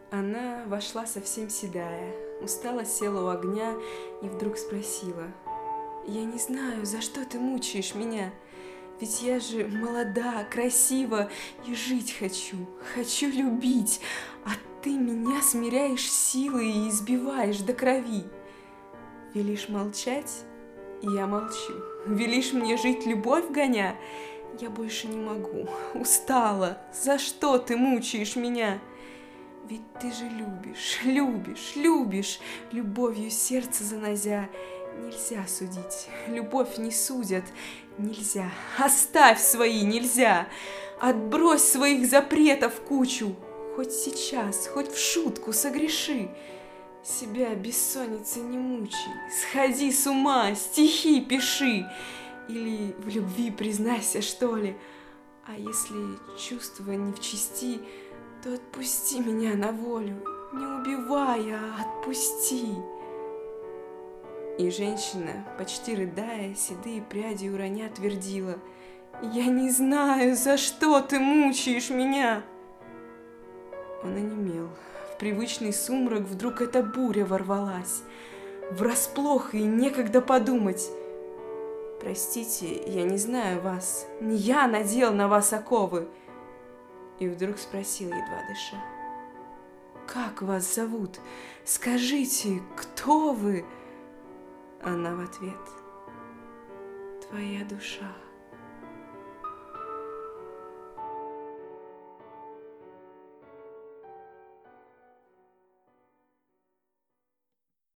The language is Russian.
Она вошла совсем седая, устало села у огня и вдруг спросила: «Я не знаю, за что ты мучаешь меня, ведь я же молода, красива и жить хочу любить, а ты меня смиряешь силой и избиваешь до крови. Велишь молчать, и я молчу, велишь мне жить любовь гоня, я больше не могу, устала, за что ты мучаешь меня? Ведь ты же любишь, любовью сердце занозя. Нельзя судить, любовь не судят, нельзя, оставь свои, нельзя, отбрось своих запретов кучу, хоть сейчас, хоть в шутку согреши. Себя бессонницей не мучай, сходи с ума, стихи пиши, или в любви признайся, что ли. А если чувства не в чести, то отпусти меня на волю, не убивай, а отпусти». И женщина, почти рыдая, седые пряди уроня, твердила: «Я не знаю, за что ты мучаешь меня». Он онемел. В привычный сумрак вдруг эта буря ворвалась. Врасплох и некогда подумать. «Простите, я не знаю вас, не я надел на вас оковы». И вдруг спросил, едва дыша: «Как вас зовут? Скажите, кто вы?» Она в ответ: «Твоя душа».